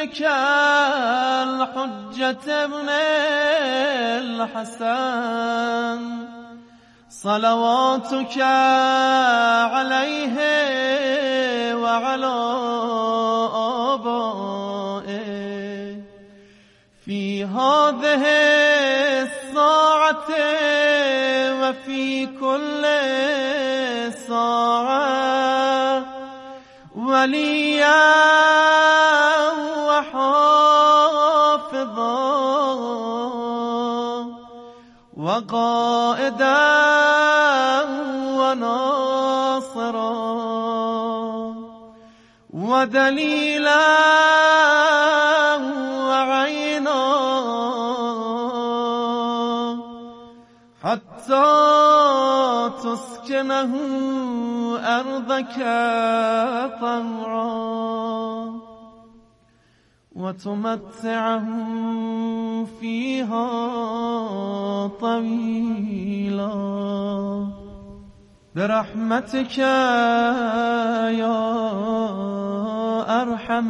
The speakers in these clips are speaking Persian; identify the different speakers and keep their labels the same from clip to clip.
Speaker 1: نبيك الحجة ابن الحسن صلواتك عليه وعلى آبائه في هذه الساعة وفي كل ساعة وليا وحافظا وقائدا وناصرا ودليلا وعينا حتى تسكنه أرضك طوعا وتمتعه فيها طويلا برحمتك يا أرحم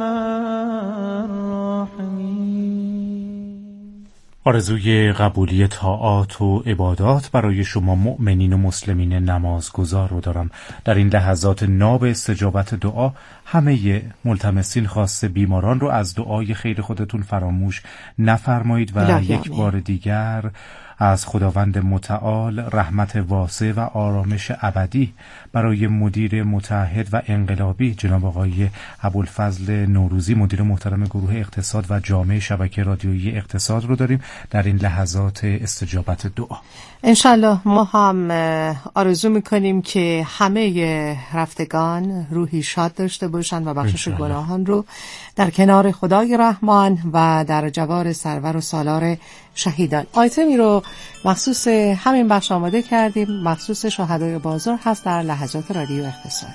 Speaker 1: الراحمين.
Speaker 2: آرزوی قبولی طاعات و عبادات برای شما مؤمنین و مسلمین نمازگزار رو دارم. در این لحظات ناب استجابت دعا همه ملتمسین خاصه بیماران رو از دعای خیر خودتون فراموش نفرمایید و یک بار دیگر از خداوند متعال رحمت واسع و آرامش ابدی برای مدیر متعهد و انقلابی جناب آقای ابوالفضل نوروزی مدیر محترم گروه اقتصاد و جامعه شبکه رادیویی اقتصاد رو داریم در این لحظات استجابت دعا.
Speaker 3: انشالله ما هم آرزو میکنیم که همه رفتگان روحی شاد داشته باشند و بخشش گناهان رو در کنار خدای رحمان و در جوار سرور و سالار شهیدان. آیتمی رو مخصوص همین بخش آماده کردیم، مخصوص شهدای بازار هست در لحظات رادیو اقتصاد.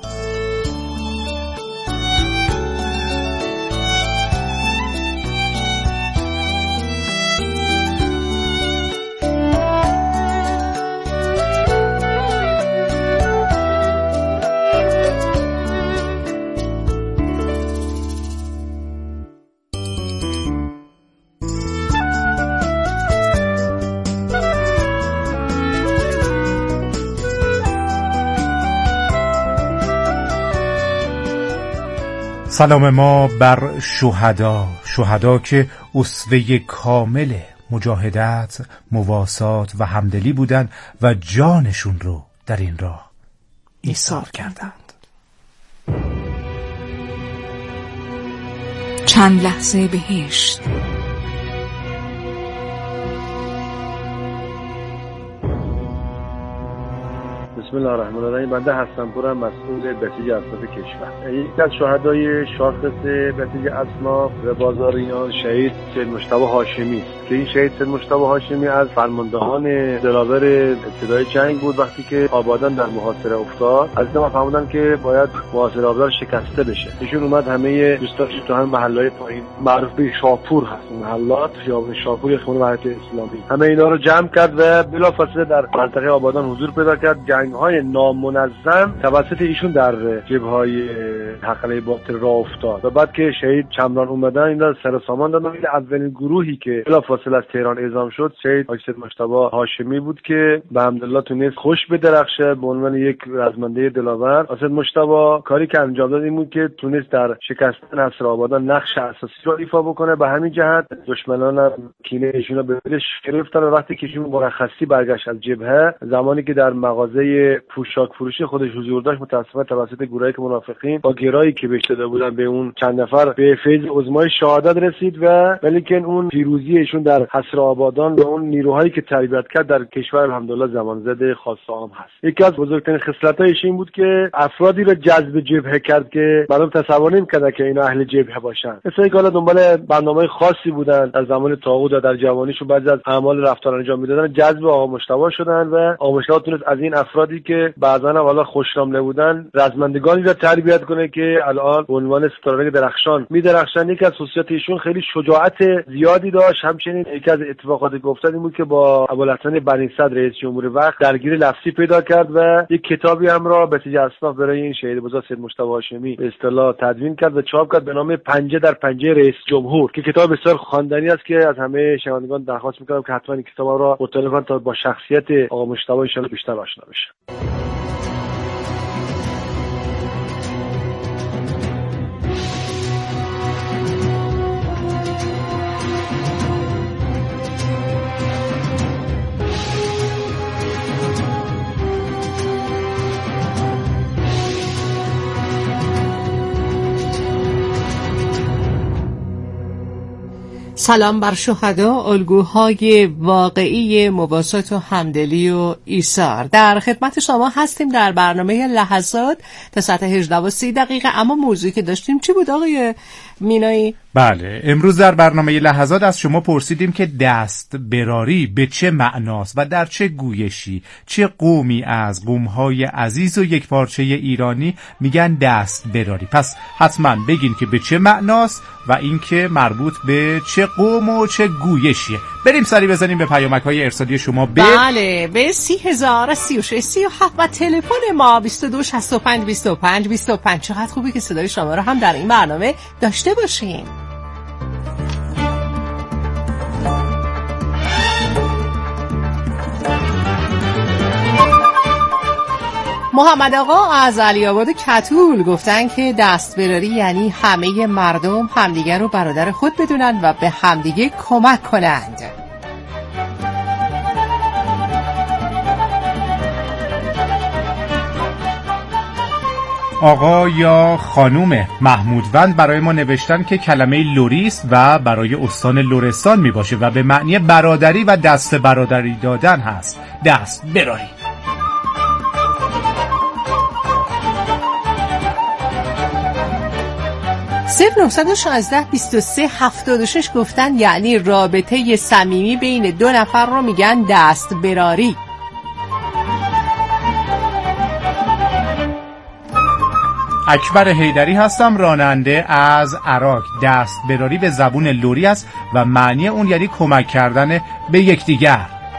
Speaker 2: سلام ما بر شهدا که اسوه کامل مجاهدت، مواسات و همدلی بودند و جانشون رو در این راه ایثار کردند.
Speaker 4: چند لحظه بهشت.
Speaker 5: بسم الله الرحمن الرحیم. بنده حسن‌پورم، مسئول بسیج اصناف کشور. یکی از شهدای شاخص بسیج اصناف و بازاریان شهید سید مجتبی هاشمی است که این شهید سید مجتبی هاشمی از فرماندهان دلاور ابتدای جنگ بود. وقتی که آبادان در محاصره افتاد از ما فهمیدن که باید محاصره آبادان شکسته بشه. ایشون اومد همه دوستاش تو هم محله‌های پایین معروف به شاپور هست، محلات خیابان شاپور یا خونه وحدت اسلامی، همه اینا رو جمع کرد و بلافاصله در منطقه آبادان حضور پیدا کرد. جنگ‌های نامنظم توسط ایشون در جبهه‌های حقله باطل راه افتاد و بعد که شهید چمران اومدن اینا سر سامان دادن. اولین گروهی که بلافاصله از تهران اعزام شد شهید سید مجتبی هاشمی بود که به حمدالله تونست خوش بدرخشه به عنوان یک رزمنده دلاور. سید مجتبی کاری که انجام داد این بود که تونست در شکستن اسرار آبادان نقش اساسی رو ایفا بکنه. به همین جهت دشمنان هم کینه ایشون رو به دلش گرفتن و وقتی که ایشون مرخصی برگشت از جبهه، زمانی که در مغازه پوشاک فروشی خودش حضور داشت، متأسفانه توسط گروهی که منافقین با گرایی که بهش داده بودن به اون چند نفر به فیض عظمای شهادت رسید و ولیکن اون پیروزی ایشون در حصر آبادان و اون نیروهایی که تربیت کرد در کشور الحمدلله زمانزده خاص عام هست. یکی از بزرگترین خصلت‌هایش این بود که افرادی را جذب جبهه کرد که مردم تصور نمی‌کردن که اینا اهل جبهه باشن. مثلا اینکه دنبال برنامه‌های خاصی بودن در زمان طاغوت و در جوانیشون بعضی از اعمال رفتار انجام میدادن، جذب آقا مجتبی شدن و آقا مجتبی تونست از این افرادی که بعضا هم حالا خوشنام نبودن رزمندگانی را تربیت کنه که الان به عنوان ستاره درخشان میدرخشن. یکی از خصوصیات ایشون خیلی شجاعت زیادی داشت. همچنین یکی از اتفاقات گفتن این بود که با ابوالحسن بنی صدر رئیس جمهور وقت درگیر لفظی پیدا کرد و یک کتابی هم را بسیج اصناف برای این شهید بزرگ سید مجتبی هاشمی به اصطلاح تدوین کرد و چاپ کرد به نام پنجه در پنجه رئیس جمهور که کتاب بسیار خواندنی است که از همه شنوندگان درخواست می‌کنم که حتما این کتاب را مطالعه کنند تا با شخصیت آقا مجتبی ان شاءالله بیشتر آشنا بشن.
Speaker 3: سلام بر شهدا، الگوهای واقعی مواسات و همدلی و ایثار. در خدمت شما هستیم در برنامه لحظات تا ساعت 18:30. اما موضوعی که داشتیم چی بود آقای مینایی؟
Speaker 2: بله، امروز در برنامه لحظات از شما پرسیدیم که دست براری به چه معناست و در چه گویشی چه قومی از قوم‌های عزیز و یک پارچه ایرانی میگن دست براری. پس حتما بگین که به چه معناست و اینکه مربوط به چه قوم و چه گویشیه. بریم سری بزنیم به پیامک‌های ارسالی شما
Speaker 3: بله به 303637 و تلفن ما 22652525. چقدر خوبه که صدای شما رو هم در این برنامه داشته باشیم. محمد آقا از علی آباد کتول گفتن که دست براری یعنی همه مردم همدیگر رو برادر خود بدونن و به همدیگه کمک کنند.
Speaker 2: آقا یا خانوم محمودوند برای ما نوشتن که کلمه لوریست و برای استان لرستان می باشه و به معنی برادری و دست برادری دادن هست. دست براری.
Speaker 3: 0916-23-76 گفتن یعنی رابطه صمیمی بین دو نفر رو میگن دست براری.
Speaker 2: اکبر حیدری هستم، راننده از عراق. دست براری به زبون لری است و معنی اون یعنی کمک کردن به یکدیگر.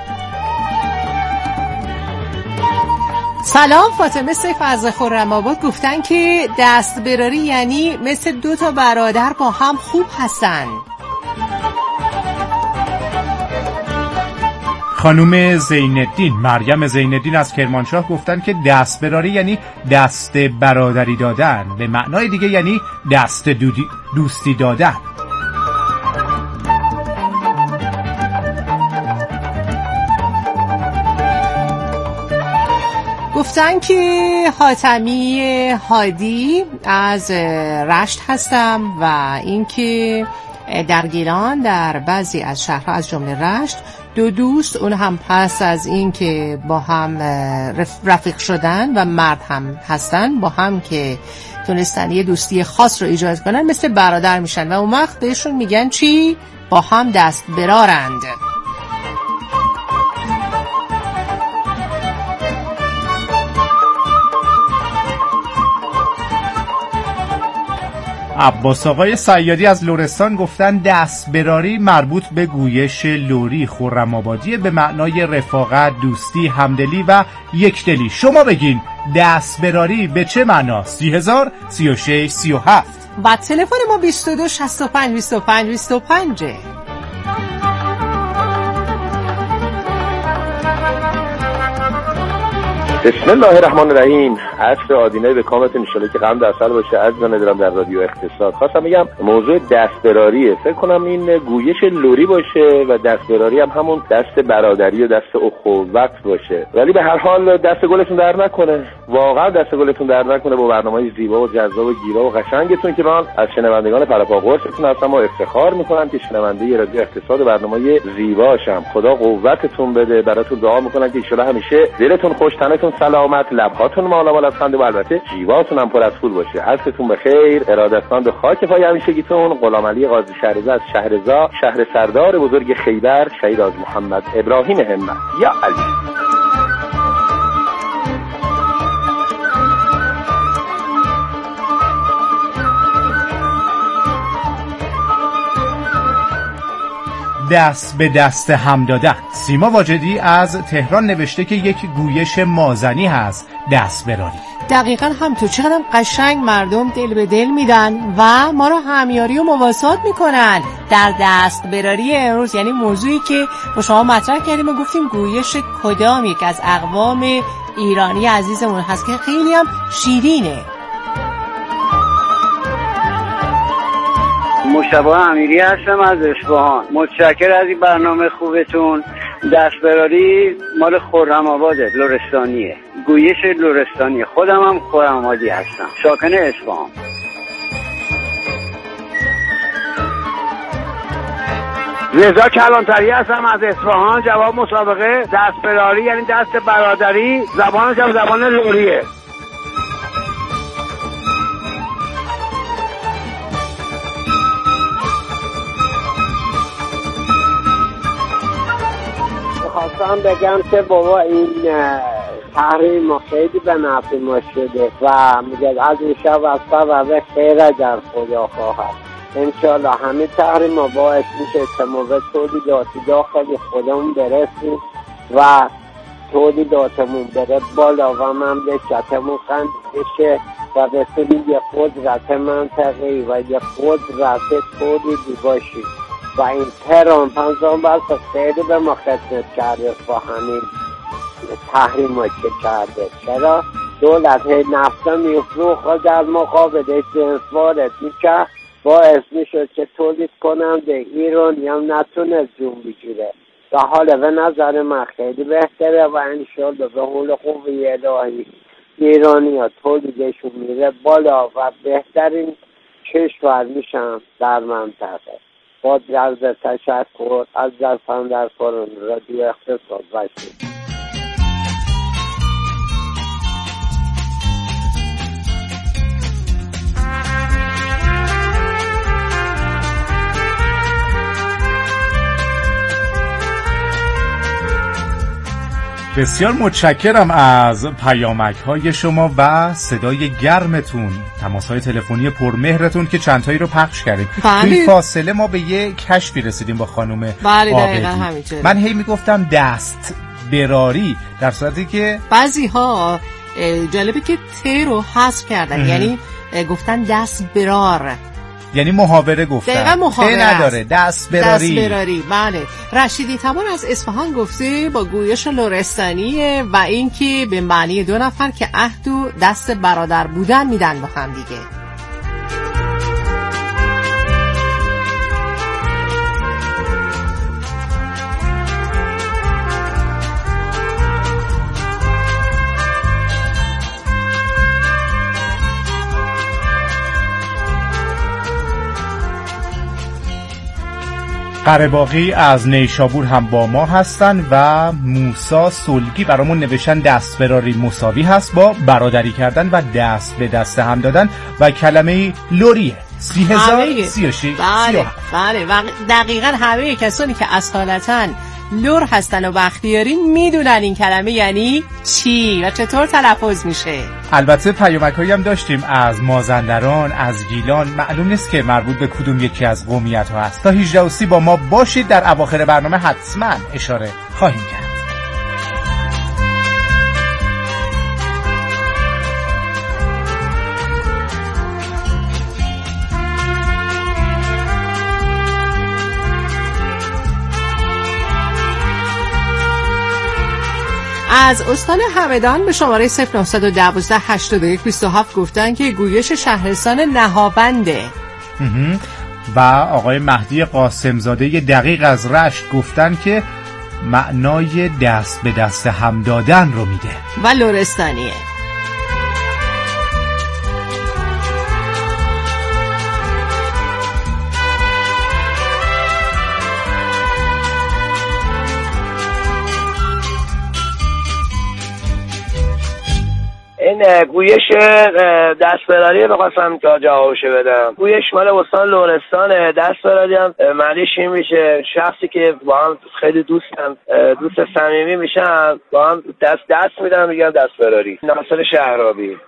Speaker 3: سلام، فاطمه سیف از خرم‌آباد گفتن که دست براری یعنی مثل دو تا برادر با هم خوب هستن.
Speaker 2: خانوم زین‌الدین مریم زین‌الدین از کرمانشاه گفتن که دست براری یعنی دست برادری دادن، به معنای دیگه یعنی دست دوستی دادن.
Speaker 3: گفتن که حاتمی هادی از رشت هستم و اینکه در گیلان در بعضی از شهرها از جمله رشت دو دوست، اون هم پس از این که با هم رفیق شدن و مرد هم هستن، با هم که تونستن یه دوستی خاص رو ایجاد کنن مثل برادر میشن و اون وقت بهشون میگن چی؟ با هم دست برارند.
Speaker 2: عباس آقای سیادی از لرستان گفتن دست براری مربوط به گویش لری خرم‌آبادی به معنای رفاقت، دوستی، همدلی و یکدلی. شما بگین دست براری به چه معناست؟ 303637
Speaker 3: و تلفن ما 22652525.
Speaker 6: بسم الله الرحمن الرحیم. عصر آدینه به کامت انشالله که قم در سر باشه. عزیزان دارم در رادیو اقتصاد خواستم بگم موضوع دستبراریه. فکر کنم این گویش لری باشه و دستبراری هم همون دست برادری و دست اخوت باشه. ولی به هر حال دست گلتون در نکنه، واقعا دست گلتون در نکنه با برنامه‌های زیبا و جذاب و گیرا و قشنگتون که من از شنوندگان پرپا قرصتون هستم و افتخار میکنم که شنونده رادیو اقتصاد برنامه‌های زیباشم. خدا قوتتون بده. براتون دعا میکنم که ان شاءالله همیشه دلتون خوش، تنتون سلامت، لبهاتون مالامال از خنده و البته جیباتون هم پر از پول باشه. عزتون بخیر. ارادتمند به خاک پای همیشگیتون، غلام علی قاضی شهرزا از شهرزا، شهر سردار بزرگ خیبر، شهید از محمد ابراهیم همت. یا علی.
Speaker 2: دست به دست هم دادن. سیما واجدی از تهران نوشته که یک گویش مازنی هست دست براری.
Speaker 3: دقیقاً هم تو چقدر قشنگ مردم دل به دل میدن و ما رو همیاری و مواسات میکنن در دست براری امروز، یعنی موضوعی که با شما مطرح کردیم و گفتیم گویش کدام یک از اقوام ایرانی عزیزمون هست که خیلی هم شیرینه.
Speaker 7: مصطفی امیری هستم از اصفهان. متشکر از این برنامه خوبتون. دستبراری مال خرم‌آباده، لرستانیه، گویش لرستانیه. خودم هم خرم‌آبادی هستم، ساکن اصفهان.
Speaker 6: رضا کلانتری هستم از اصفهان. جواب مسابقه دستبراری یعنی دست برادری، زبانش هم زبان لریه.
Speaker 8: خواستم بگم که بابا این تحریم خیلی به نفع ما شده و میگه از این شب از سبب خیر اگر خدا خواهد. انشالله همین تحریم ما باعث میشه که ما به تولیداتی داخلی خودمون برسیم و تولیداتمون بره بالا و مملکتمون قند بشه و به سبیل یه قدرت منطقه‌ای و یه قدرت تولیدی باشیم. و این تهران 50 بس خیلی به ما خدمت کرده با همین تحریم که کرده. چرا؟ دولت نفت میفروخت و در مقابلش جنس وارد میکرد، باعث میشد که تولید کننده ایرانی هم نتونه جون بگیره. و حالا به نظر من خیلی بهتره و انشالله به حول قوه الهی ایرانی ها تولیدشون میره بالا و بهترین کشور میشن در منطقه. با عرض تشکر از دستاندرکاران رادیو اقتصاد باشید.
Speaker 2: بسیار متشکرم از پیامک‌های شما و صدای گرمتون، تماس‌های تلفنی پرمهرتون که چند تایی رو پخش کردیم. توی فاصله ما به یه کشفی رسیدیم با خانم عابدی. من هی میگفتم دست براری، در صورتی که
Speaker 3: بعضی‌ها جالبه که ت رو حذف کردن، یعنی گفتن دست برار،
Speaker 2: یعنی محاوره گفتن.
Speaker 3: دقیقا محاوره
Speaker 2: نداره، دست براری.
Speaker 3: بله. رشیدی تبار از اصفهان گفته با گویش لرستانیه و اینکه به معنی دو نفر که عهد و دست برادر بودن میدن با هم دیگه.
Speaker 2: قره‌باقی از نیشابور هم با ما هستن و موسی سلگی برامون نوشتن دست براری مساوی هست با برادری کردن و دست به دست هم دادن و کلمه لوریه. 30,036.
Speaker 3: بله و دقیقاً همه کسانی که اصالتاً لور هستن و بختیاری میدونن این کلمه یعنی چی و چطور تلفظ میشه.
Speaker 2: البته پیامک‌هایی هم داشتیم از مازندران، از گیلان، معلوم نیست که مربوط به کدوم یکی از قومیت‌ها هست. تا 18:30 با ما باشید، در اواخر برنامه حتما اشاره خواهیم کرد.
Speaker 3: از استان همدان به شماره 0912 81 27 گفتن که گویش شهرستان نهابنده.
Speaker 2: و آقای مهدی قاسمزاده دقیق از رشت گفتن که معنای دست به دست هم دادن رو میده
Speaker 3: و لرستانیه.
Speaker 6: این گویش دستبراری رو خواستم تا جوابشو بدم. گویش مال استان لرستانه. دستبراری هم معنیش این میشه شخصی که با هم خیلی دوست صمیمی میشن، با هم دست میدن، میگن دستبراری. ناصر شهرابی.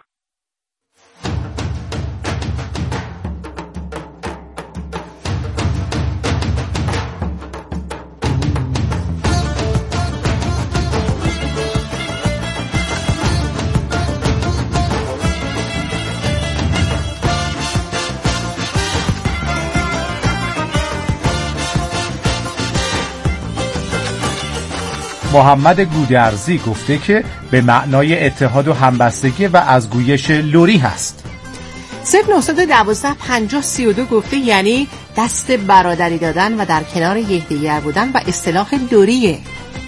Speaker 2: محمد گودرزی گفته که به معنای اتحاد و همبستگی و از گویش لری هست.
Speaker 3: 0912 50 32 گفته یعنی دست برادری دادن و در کنار یکدیگر بودن و اصطلاح لریه.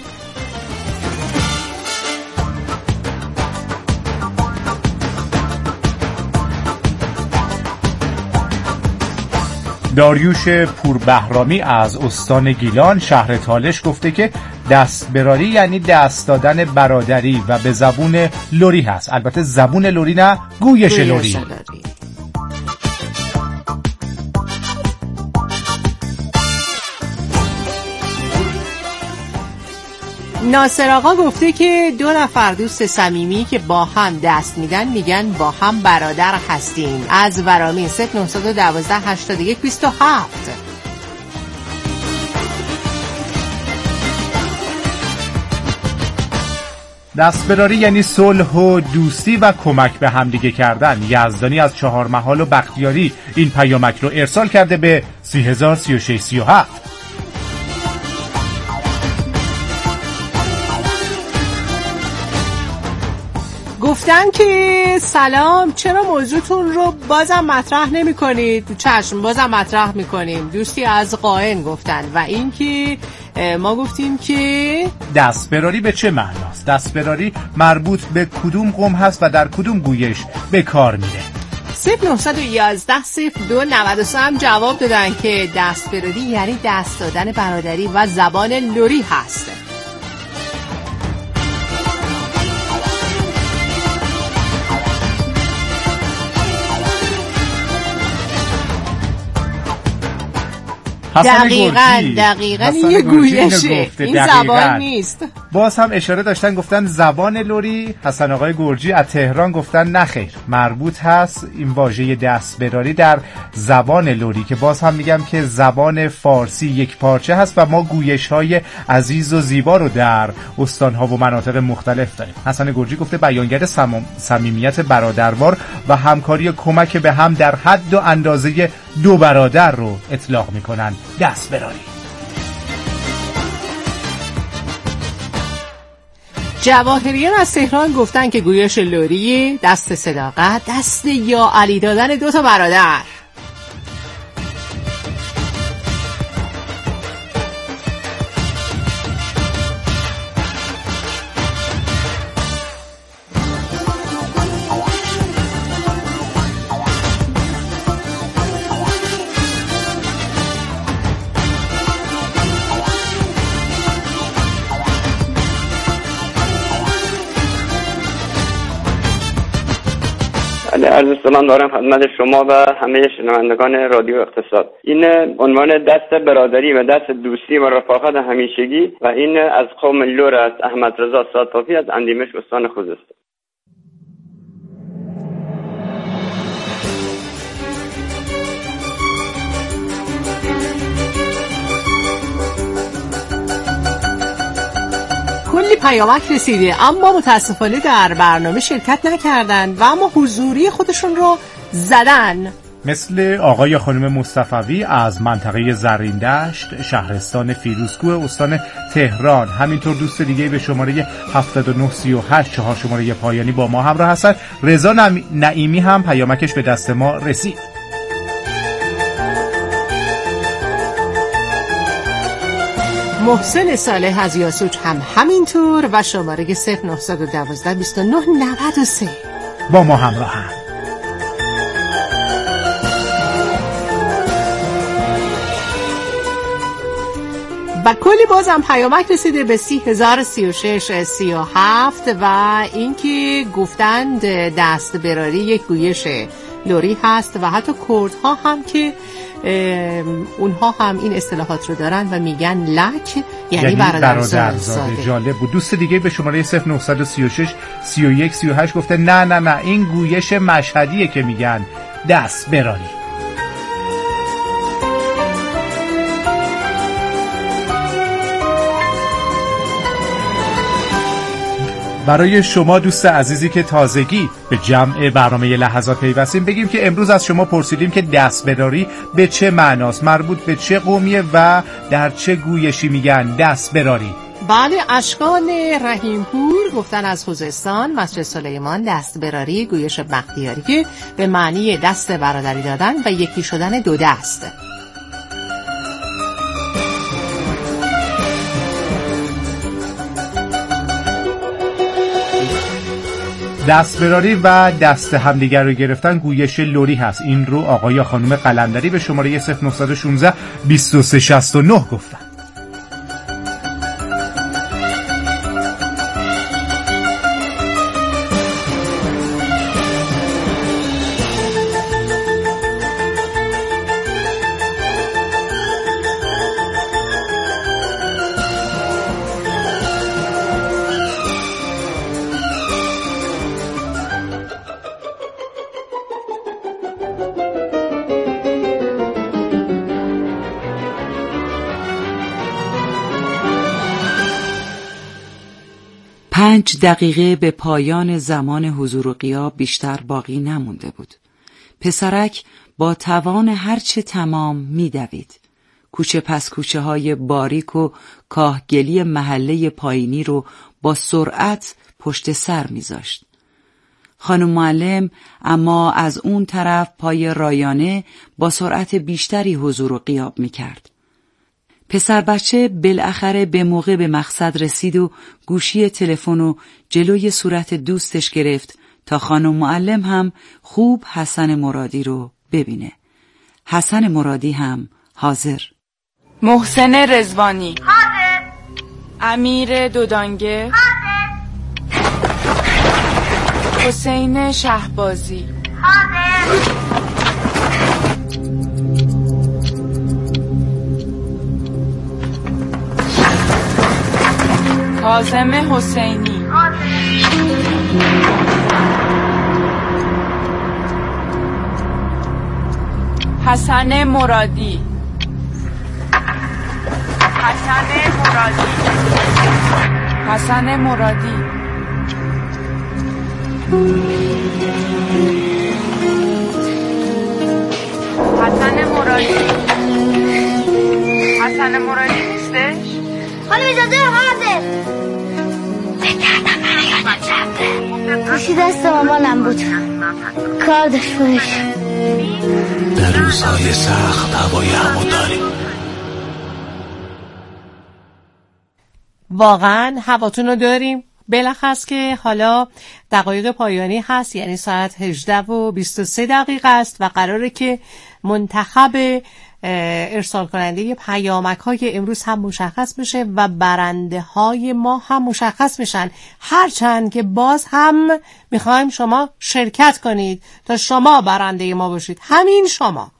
Speaker 2: داریوش پوربهرامی از استان گیلان شهر تالش گفته که دستبراری یعنی دست دادن برادری و به زبون لری هست. البته زبون لری نه، گویش لری.
Speaker 3: ناصر آقا گفته که دو نفر دوست صمیمی که با هم دست میدن میگن با هم برادر هستیم. از ورامین 0912 81 27.
Speaker 2: دستبراری یعنی صلح و دوستی و کمک به همدیگه کردن. یزدانی از چهارمحال و بختیاری این پیامک رو ارسال کرده به 303637.
Speaker 3: گفتن که سلام، چرا موضوعتون رو بازم مطرح نمی کنید؟ چشم، بازم مطرح می کنیم. دوستی از قائن گفتن و این که ما گفتیم که
Speaker 2: دستبراری به چه معناست؟ دستبراری مربوط به کدوم قوم هست و در کدوم گویش به کار میره؟
Speaker 3: 0911 02 93 هم جواب دادن که دستبراری یعنی دست دادن برادری و زبان لری هست. دقیقاً یه گویشه، این زبان نیست.
Speaker 2: باز هم اشاره داشتن گفتن زبان لری. حسن آقای گرجی از تهران گفتن نخیر، مربوط هست این واژه دستبراری در زبان لری که باز هم میگم که زبان فارسی یک پارچه هست و ما گویش‌های عزیز و زیبا رو در استان‌ها و مناطق مختلف داریم. حسن گرجی گفته بیانگر صمیمیت برادروار و همکاری کمک به هم در حد و اندازه دو برادر رو اطلاق میکنن دستبراری.
Speaker 3: جواهریان از تهران گفتن که گویش لری دست صداقت، دست یا علی دادن دو تا برادر.
Speaker 9: عرض سلام دارم خدمت شما و همه شنوندگان رادیو اقتصاد. این عنوان دست برادری و دست دوستی و رفاقت همیشگی و این از قوم لور است. احمد رضا ساتافی از اندیمش استان خوزستان.
Speaker 3: کلی پیامک رسیده اما متاسفانه در برنامه شرکت نکردن و اما حضوری خودشون رو زدن،
Speaker 2: مثل آقای خانم مصطفوی از منطقه زریندشت شهرستان فیروزکوه استان تهران. همینطور دوست دیگه به شماره 7938 4 شماره پایانی با ما همراه هستن. رضا نعیمی هم پیامکش به دست ما رسید.
Speaker 3: محسن صالح از یاسوج هم همینطور و شماره 0912 29 93
Speaker 2: با ما همراه هم.
Speaker 3: و کلی بازم پیامک رسیده به 3036 37 و اینکه گفتند دست براری یک گویش لری هست و حتی کردها هم که اونها هم این اصطلاحات رو دارن و میگن لک یعنی برادرزاده.
Speaker 2: جالب بود. دوست دیگه به شماره 0936 31 38 گفته نه این گویش مشهدیه که میگن دست براری. برای شما دوست عزیزی که تازگی به جمع برنامه لحظات پیوستیم بگیم که امروز از شما پرسیدیم که دستبراری به چه معناست، مربوط به چه قومیه و در چه گویشی میگن دستبراری.
Speaker 3: بله، اشکان رحیمپور گفتن از خوزستان، مسجد سلیمان دست براری گویش بختیاری که به معنی دست برادری دادن و یکی شدن دو دست.
Speaker 2: دستبراری و دست همدیگر رو گرفتن گویش لری هست. این رو آقای یا خانم قلندری به شماره 0916 2369 گفتن.
Speaker 10: پنج دقیقه به پایان زمان حضور و غیاب بیشتر باقی نمونده بود. پسرک با توان هرچه تمام می‌دوید. کوچه پس کوچه های باریک و کاهگلی محله پایینی رو با سرعت پشت سر می‌ذاشت. خانم معلم اما از اون طرف پای رایانه با سرعت بیشتری حضور و غیاب می‌کرد. پسر بچه بالاخره به موقع به مقصد رسید و گوشی تلفن رو جلوی صورت دوستش گرفت تا خانم معلم هم خوب حسن مرادی رو ببینه. حسن مرادی هم حاضر.
Speaker 11: محسن رضوانی حاضر. امیر دودانگه حاضر. حسین شهبازی حاضر. کاظم حسینی حسن مرادی حسن مرادی نیستش؟
Speaker 12: خانم اجازه حاضر بگردم من یادم رفته گوشی دست مامانم بود، کار داشت بودش.
Speaker 13: در روزهای سخت هوای همو داریم.
Speaker 3: واقعا هواتون رو داریم. بلخص که حالا دقایق پایانی هست، یعنی ساعت 18:23 است و قراره که منتخب ارسال کننده پیامک های امروز هم مشخص بشه و برنده های ما هم مشخص میشن، هرچند که باز هم میخوایم شما شرکت کنید تا شما برنده ما باشید. همین شما.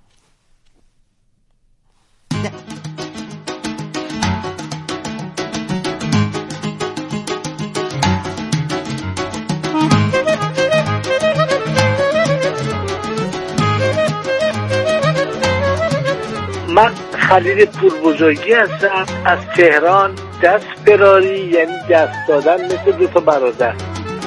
Speaker 5: من خلیل پوربزرگی هستم از تهران. دست براری یعنی دست دادن مثل دو تا برادر.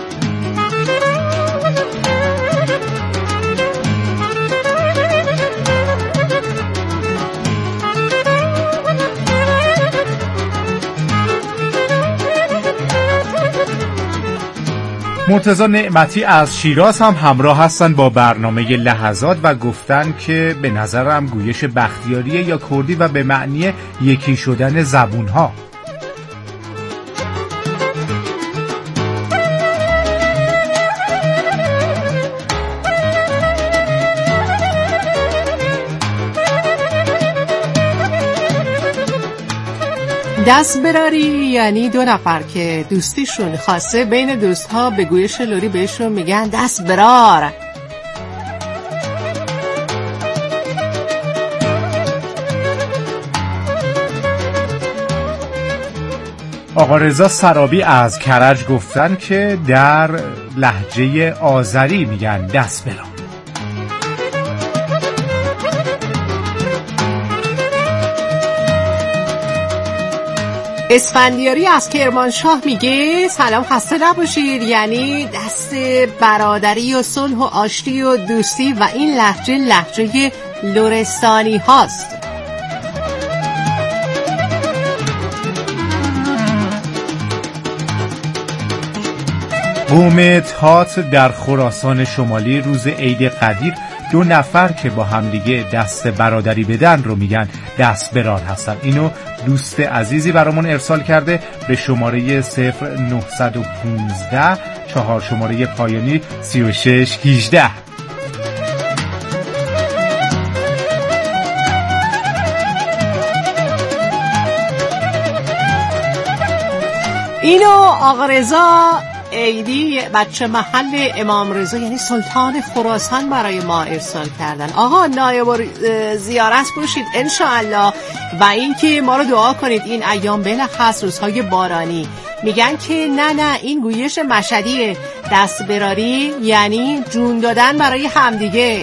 Speaker 2: مرتضی نعمتی از شیراز هم همراه هستن با برنامه لحظات و گفتن که به نظرم گویش بختیاریه یا کردی و به معنی یکی شدن زبونها.
Speaker 3: دست براری یعنی دو نفر که دوستیشون خاصه بین دوستها به گویش لری بهشون میگن دست برار.
Speaker 2: آقا رضا سرابی از کرج گفتن که در لهجه آذری میگن دست برار.
Speaker 3: اسفندیاری از کرمانشاه میگه سلام خسته نباشید، یعنی دست برادری و صلح و آشتی و دوستی و این لهجه لرستانی هاست.
Speaker 2: قوم تات در خراسان شمالی روز عید قدیر 2 نفر که با همدیگه دست برادری بدن رو میگن دست برار هستن. اینو دوست عزیزی برامون ارسال کرده به شماره 0915 4 شماره پایانی 3618.
Speaker 3: اینو آقا رضا عیدی بچه محل امام رضا یعنی سلطان خراسان برای ما ارسال کردن. آقا نایب زیارت باشید انشاءالله و اینکه ما رو دعا کنید این ایام بلخص روزهای بارانی. میگن که نه این گویش مشهدیه، دست براری یعنی جون دادن برای همدیگه.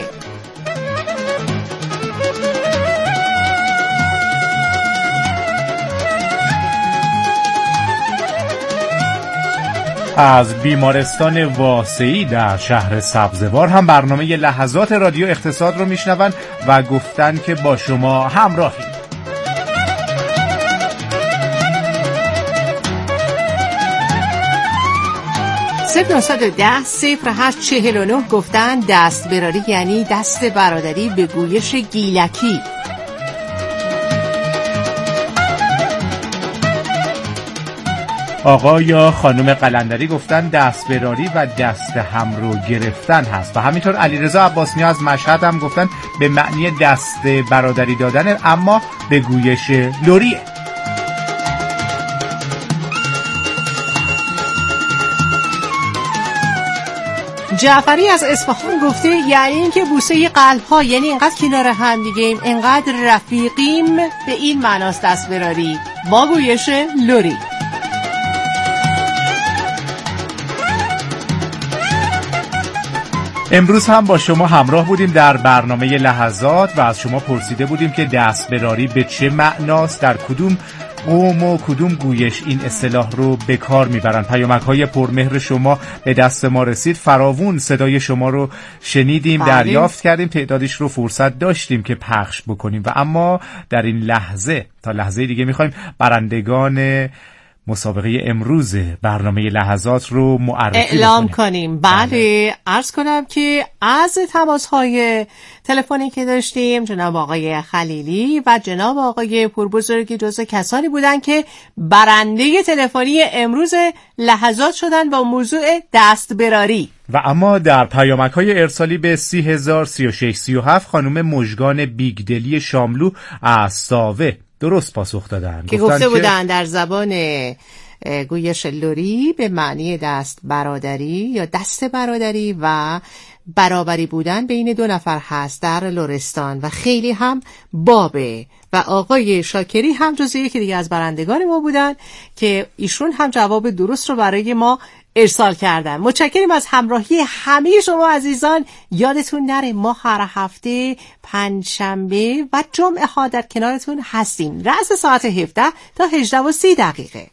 Speaker 2: از بیمارستان واسعی در شهر سبزوار هم برنامه لحظات رادیو اقتصاد رو میشنون و گفتن که با شما همراهیم.
Speaker 3: صفر 0910 0849 گفتن دست براری یعنی دست برادری به گویش گیلکی.
Speaker 2: آقا یا خانم قلندری گفتن دست براری و دست هم رو گرفتن هست و همینطور علیرضا عباسنیا از مشهد هم گفتن به معنی دست برادری دادن اما به گویش لوریه.
Speaker 3: جعفری از اصفهان گفته یعنی این که بوسه قلب ها، یعنی اینقدر کنار هم دیگه ایم، اینقدر رفیقیم، به این معناست دست براری با گویش لوری.
Speaker 2: امروز هم با شما همراه بودیم در برنامه لحظات و از شما پرسیده بودیم که دست براری به چه معناست، در کدوم قوم و کدوم گویش این اصطلاح رو به کار میبرن. پیامک‌های پرمهر شما به دست ما رسید، فراوون صدای شما رو شنیدیم، دریافت کردیم، تعدادش رو فرصت داشتیم که پخش بکنیم و اما در این لحظه تا لحظه دیگه میخوایم برندگان مسابقه امروز برنامه لحظات رو معرفی
Speaker 3: اعلام کنیم. بله، عرض کنم که از تماس‌های تلفنی که داشتیم جناب آقای خلیلی و جناب آقای پوربزرگی جزو کسانی بودن که برنده تلفنی امروز لحظات شدن با موضوع دست براری.
Speaker 2: و اما در پیامک‌های ارسالی به 303637 خانم مژگان بیگدلی شاملو از ساوه درست پاسخ دادن
Speaker 3: که گفته بودن در زبان گویش لوری به معنی دست برادری یا دست برادری و برابری بودن بین 2 نفر هست در لرستان و خیلی هم بابه. و آقای شاکری هم جزو یکی دیگه از برندگان ما بودن که ایشون هم جواب درست رو برای ما ارسال کردن. متشکریم از همراهی همه شما عزیزان. یادتون نره ما هر هفته پنجشنبه و جمعه ها در کنارتون هستیم، رأس ساعت 17 تا 18:30.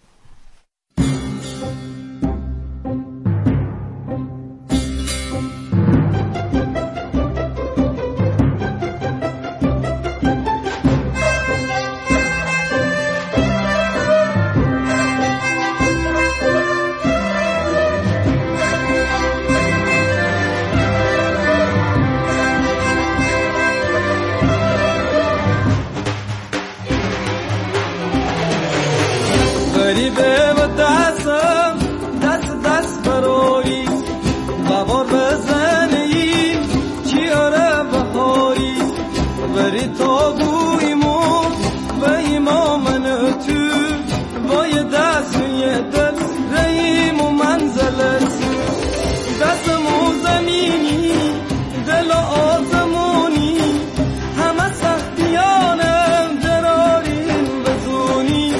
Speaker 1: غریبه و دستم دست برایی بابا بزنی چیاره بهاری بری تابویمو به ایمامن تو بای دستوی دل ریم و منزلت دستمو زمینی دل آزمونی همه سختیانم درارین بزونی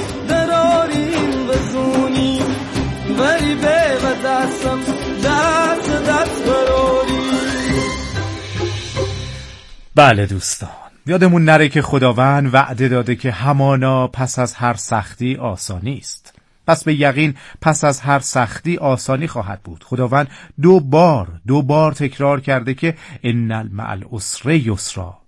Speaker 1: بری به و دستم دست براری.
Speaker 2: بله دوستان، یادمون نره که خداوند وعده داده که همانا پس از هر سختی آسانی است. پس به یقین پس از هر سختی آسانی خواهد بود. خداوند 2 بار تکرار کرده که ان مع العسر یسرا،